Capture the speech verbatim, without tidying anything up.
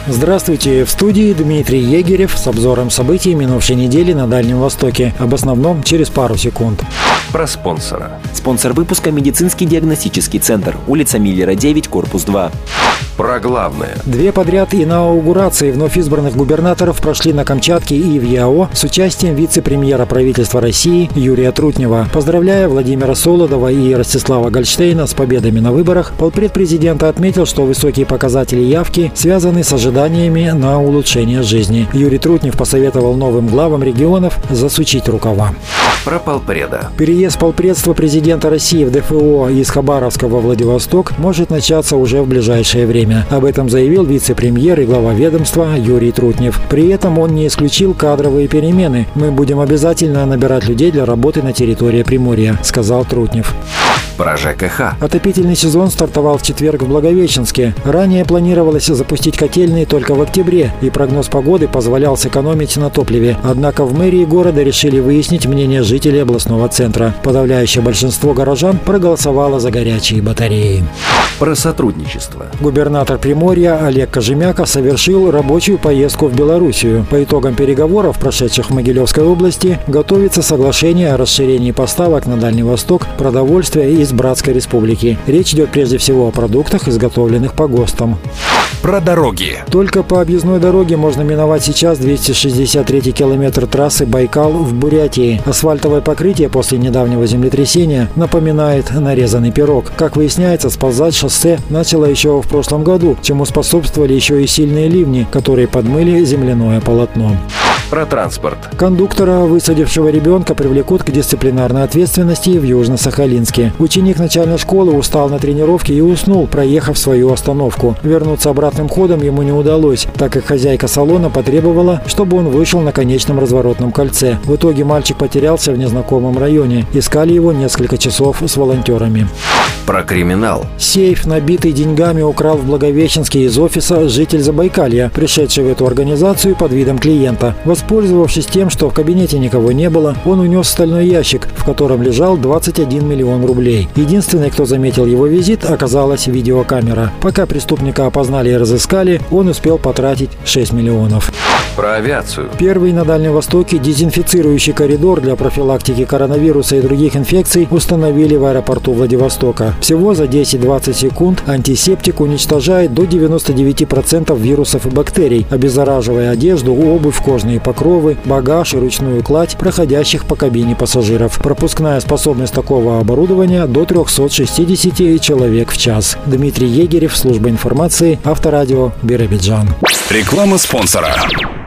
Здравствуйте, в студии Дмитрий Егерев с обзором событий минувшей недели на Дальнем Востоке. Об основном через пару секунд. Про спонсора. Спонсор выпуска — медицинский диагностический центр, улица Миллера, девять, корпус два. Про главное. Две подряд инаугурации вновь избранных губернаторов прошли на Камчатке и в ЯО с участием вице-премьера правительства России Юрия Трутнева. Поздравляя Владимира Солодова и Ростислава Гольштейна с победами на выборах, полпред президента отметил, что высокие показатели явки связаны с ожиданиями на улучшение жизни. Юрий Трутнев посоветовал новым главам регионов засучить рукава. Про полпреда. Переезд полпредства президента России в ДФО из Хабаровска во Владивосток может начаться уже в ближайшее время. Об этом заявил вице-премьер и глава ведомства Юрий Трутнев. При этом он не исключил кадровые перемены. «Мы будем обязательно набирать людей для работы на территории Приморья», — сказал Трутнев. Про ЖКХ. Отопительный сезон стартовал в четверг в Благовещенске. Ранее планировалось запустить котельные только в октябре, и прогноз погоды позволял сэкономить на топливе. Однако в мэрии города решили выяснить мнение жителей областного центра. Подавляющее большинство горожан проголосовало за горячие батареи. Про сотрудничество. Губернатор Приморья Олег Кожемяка совершил рабочую поездку в Белоруссию. По итогам переговоров, прошедших в Могилевской области, готовится соглашение о расширении поставок на Дальний Восток продовольствия из Братской Республики. Речь идет прежде всего о продуктах, изготовленных по ГОСТам. Про дороги. Только по объездной дороге можно миновать сейчас двести шестьдесят третий километр трассы Байкал в Бурятии. Асфальтовое покрытие после недавнего землетрясения напоминает нарезанный пирог. Как выясняется, сползать шоссе начало еще в прошлом году, чему способствовали еще и сильные ливни, которые подмыли земляное полотно. Про транспорт. Кондуктора, высадившего ребенка, привлекут к дисциплинарной ответственности в Южно-Сахалинске. Ученик начальной школы устал на тренировке и уснул, проехав свою остановку. Вернуться обратным ходом ему не удалось, так как хозяйка салона потребовала, чтобы он вышел на конечном разворотном кольце. В итоге мальчик потерялся в незнакомом районе. Искали его несколько часов с волонтерами. Про криминал. Сейф, набитый деньгами, украл в Благовещенске из офиса житель Забайкалья, пришедший в эту организацию под видом клиента. Воспользовавшись тем, что в кабинете никого не было, он унес стальной ящик, в котором лежал двадцать один миллион рублей. Единственной, кто заметил его визит, оказалась видеокамера. Пока преступника опознали и разыскали, он успел потратить шесть миллионов. Про авиацию. Первый на Дальнем Востоке дезинфицирующий коридор для профилактики коронавируса и других инфекций установили в аэропорту Владивостока. Всего за десять-двадцать секунд антисептик уничтожает до девяноста девяти процентов вирусов и бактерий, обеззараживая одежду, обувь, кожные покровы, багаж и ручную кладь проходящих по кабине пассажиров. Пропускная способность такого оборудования до трёхсот шестидесяти человек в час. Дмитрий Егерев, служба информации, Авторадио, Биробиджан. Реклама спонсора.